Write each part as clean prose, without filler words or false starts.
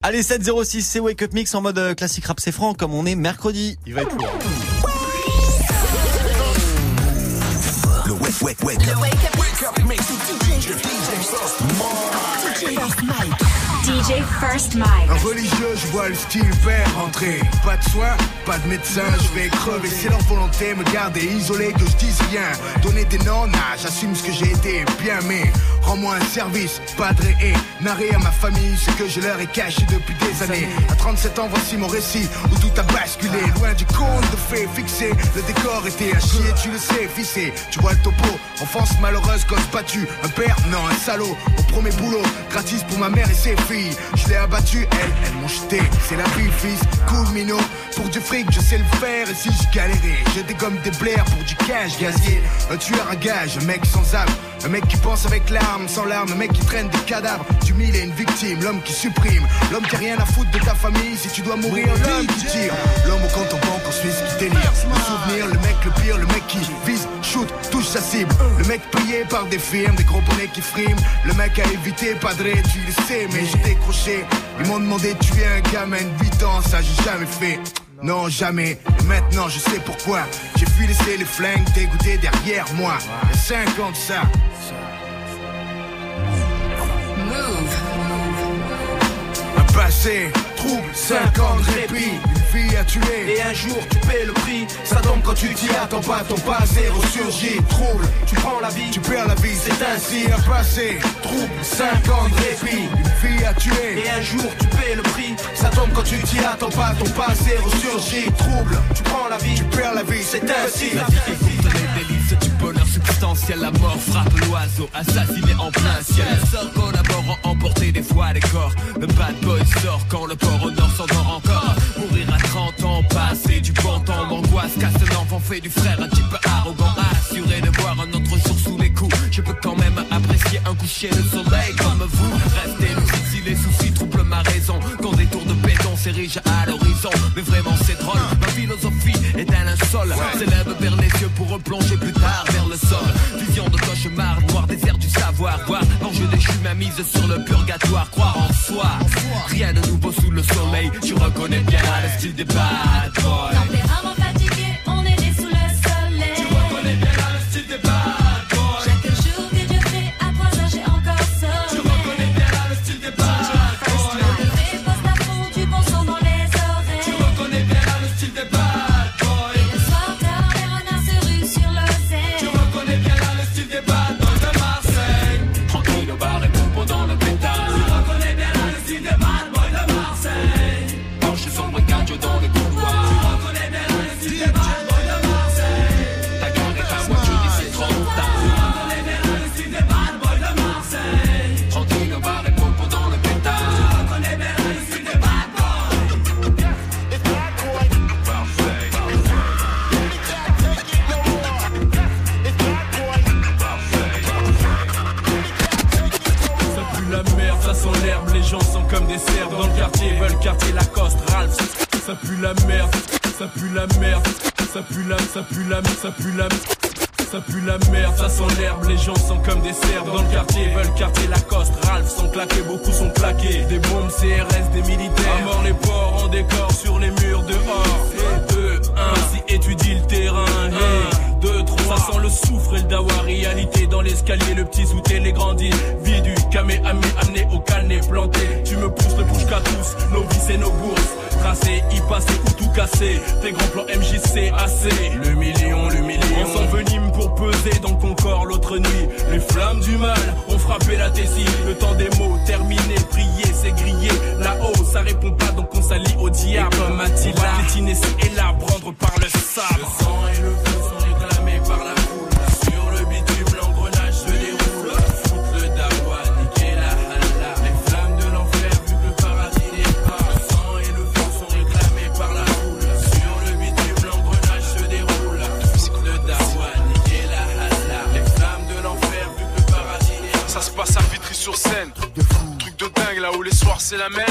Allez, 706, c'est Wake Up Mix en mode classique rap, c'est franc, comme on est mercredi. Il va être lourd. Le Wake Up Mix. DJ First Mike. Un religieux, je vois le style père rentrer. Pas de soins, pas de médecin, je vais crever. C'est leur volonté, me garder isolé, que je dise rien. Donner des noms, j'assume ce que j'ai été, bien mais rends-moi un service, padré et narrer à ma famille ce que je leur ai caché depuis des années. À 37 ans, voici mon récit où tout a basculé. Loin du conte de fées fixé, le décor était à chier, tu le sais, fissé. Tu vois le topo, enfance malheureuse, gosse battu. Un père, non, un salaud. Au premier boulot, gratis pour ma mère et ses filles. Je l'ai abattu, elles m'ont jeté. C'est la vie, fils, cool minot. Pour du fric, je sais le faire. Et si je galérais, je dégomme des blairs pour du cash gazier. Un tueur à gage, un mec sans âme. Un mec qui pense avec l'arme, sans larmes. Un mec qui traîne des cadavres. Du mille et une victime, l'homme qui supprime. L'homme qui a rien à foutre de ta famille. Si tu dois mourir, l'homme qui tire. L'homme au compte en banque en Suisse qui délire. Le souvenir, le mec le pire, le mec qui vise, shoot, touche sa cible. Le mec payé par des firmes, des gros bonnets qui friment. Le mec à éviter, padré, tu le sais, mais j'ai décroché. Ils m'ont demandé de tuer un gamin de 8 ans, ça j'ai jamais fait. Non, jamais. Et maintenant, je sais pourquoi. J'ai fui laisser les flingues dégoûter derrière moi. Il y a 5 ans de ça. Un passé, trouble, 5 ans de répit. Une fille à tuer. Et un jour, tu paies le prix. Ça tombe quand tu t'y attends pas. Ton passé ressurgit. Trouble, tu prends la vie. Tu perds la vie. C'est ainsi un passé, trouble, 5 ans de répit. Une fille à tuer. Et un jour, tu paies le prix. Ça tombe quand tu t'y attends pas. Ton passé ressurgit. Trouble, tu prends la vie. Tu perds la vie. C'est ainsi. La vie est courte, les délices du bonheur substantiel. La mort frappe l'oiseau, assassiné en plein ciel. Sort collaborant, emporter des fois les corps. Le bad boy sort quand le corps au nord s'endort encore. Mourir à 30 ans, passer du bon temps. L'angoisse casse l'enfant, fait du frère un petit peu arrogant. Assuré de voir un autre jour sous les coups. Je peux quand même apprécier un coucher de soleil comme vous. Restez lucide si les soucis troublent ma raison. Quand des tours de béton s'érigent à l'horizon. Mais vraiment c'est drôle, ma philosophie est un linceul. S'élève vers les yeux pour replonger plus tard vers le sol. Vision de cauchemar, noir désert du savoir. Voir l'enjeu déchu, ma mise sur le purgatoire. Croire en soi, rien de nouveau sous le soleil. Tu reconnais bien le style des bad boys. Tempérament fatigué, on est né sous le soleil. Tu reconnais bien le style des bad boys. Chaque jour que Dieu fait, à 3 heures j'ai encore sommeil. Tu reconnais bien le style des bad boys. Le lever poste à fond, du bon son dans les oreilles. Tu reconnais bien le style des bad boys. Et le soir tard, les renards se ruent sur l'océan. Tu reconnais bien le style des bad boys de Marseille. Tranquille au bar et popo dans le pétard. Tu reconnais bien le style des bad boys de Marseille. Penché sombre et cadio dans les couloirs. Tu reconnais bien le style des bad boys de Marseille. Ta gueule et ta voiture et c'est trop tard. Tu reconnais bien le style des bad boys de Marseille. Tranquille au bar et popo dans le pétard. Tu reconnais bien le style des bad boys. Ça pue la merde, ça sent l'herbe, les gens sont comme des cerfs dans le quartier, veulent quartier Lacoste, Ralph. Ça pue la merde, ça pue la merde, ça pue la, ça pue la, ça pue la. Ça pue la merde, ça sent l'herbe, les gens sont comme des cerfs dans le quartier, veulent quartier Lacoste, Ralph sont claqués, beaucoup sont claqués. Des bombes CRS, des militaires, à mort les porcs en décor sur les murs dehors. Et 2, 1, si étudie le terrain, 2, 3, ça sent le soufre et le dawa, réalité dans l'escalier, le petit sous les grandis, vie du camé amené au calné planté. Tu me pousses le bouche qu'à tous, nos vies et nos bourses. Tracé, y passer ou tout casser. Tes grands plans MJC AC. Le million. On s'envenime pour peser dans ton corps l'autre nuit. Les flammes du mal ont frappé la tessie. Le temps des mots terminé, prier, c'est grillé. Là-haut, ça répond pas donc on s'allie au diable. Comme Attila, on va piétiner ci et là, prendre par le sabre. Le sang et le feu sont réclamés par la foule. Sur le bitume, l'engrenage se déroule. Foutre le dawa, niquer la halal. Les flammes de l'enfer, vu que le paradis n'est pas. Le sang et le feu sont réclamés par la foule. Sur le bitume, l'engrenage se déroule. Foutre le dawa, niquer la halal. Les flammes de l'enfer, vu que le paradis n'est pas. Ça se passe à Vitry-sur-Seine. Truc de dingue là où les soirs c'est la même. On parle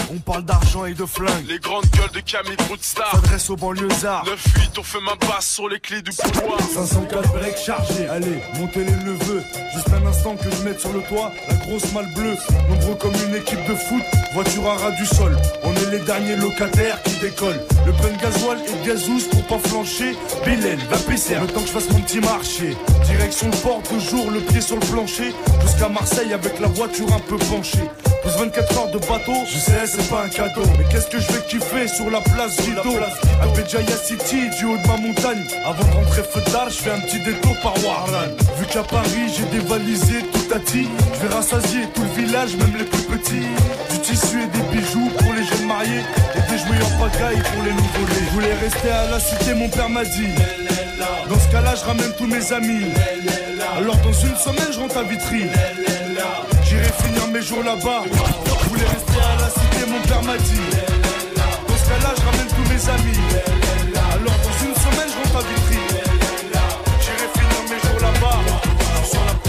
d'argent et de flingues. Les grandes gueules de Camille Broodstar S'adresse aux banlieusards. 9-8, on fait main basse sur les clés du couloir. 504 breaks chargés. Allez, montez les neveux. Juste un instant que je mette sur le toit la grosse malle bleue. Nombreux comme une équipe de foot, voiture à ras du sol. On est les derniers locataires qui décollent. Le plein de gasoil et de gazouze pour pas flancher. Bilal, va pisser, le temps que je fasse mon petit marché. Direction le port de jour, le pied sur le plancher. Jusqu'à Marseille avec la voiture un peu penchée. Plus 24 heures de bateau, je sais c'est pas un cadeau. Mais qu'est-ce que je vais kiffer sur la place Vito. À Béjaïa City, du haut de ma montagne. Avant de rentrer feu d'art, je fais un petit détour par Warlan. Vu qu'à Paris j'ai dévalisé tout Tati, je vais rassasier tout le village, même les plus petits. Du tissu et des bijoux pour les jeunes mariés. Et des jouets en pagaille pour les nouveau-nés. Je voulais rester à la cité, mon père m'a dit. Dans ce cas-là, je ramène tous mes amis. Alors dans une semaine, je rentre à Vitry. J'irai finir mes jours là-bas. Je voulais rester à la cité, mon père m'a dit. Dans ce cas-là, je ramène tous mes amis. Alors dans une semaine, je rentre à Vitry. J'irai finir mes jours là-bas. Sur la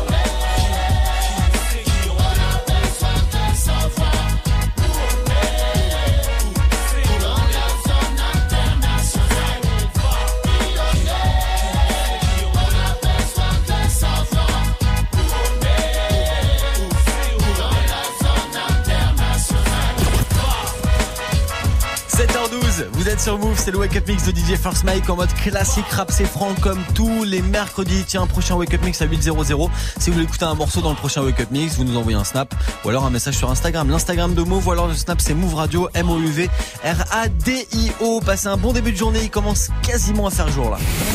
Vous êtes sur Move, c'est le Wake Up Mix de DJ First Mike en mode classique rap c'est franc comme tous les mercredis. Tiens, prochain Wake Up Mix à 800. Si vous voulez écouter un morceau dans le prochain Wake Up Mix, vous nous envoyez un snap ou alors un message sur Instagram. L'Instagram de Move ou alors le snap c'est Move Radio, MOUV RADIO. Passez un bon début de journée, il commence quasiment à faire jour là.